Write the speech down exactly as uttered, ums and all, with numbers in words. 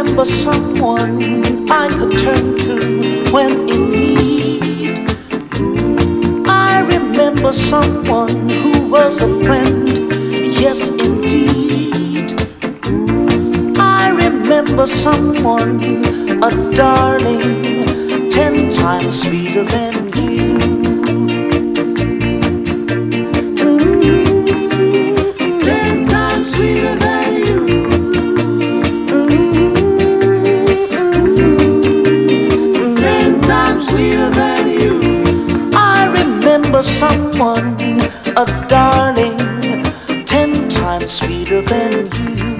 remember someone I could turn to when in need. I remember someone who was a friend, yes indeed. I remember someone, a darling, ten times sweeter than you. Mm-hmm. Ten times sweeter than you. Mm-hmm. Ten times sweeter than you. I remember someone, a darling, ten times sweeter than you.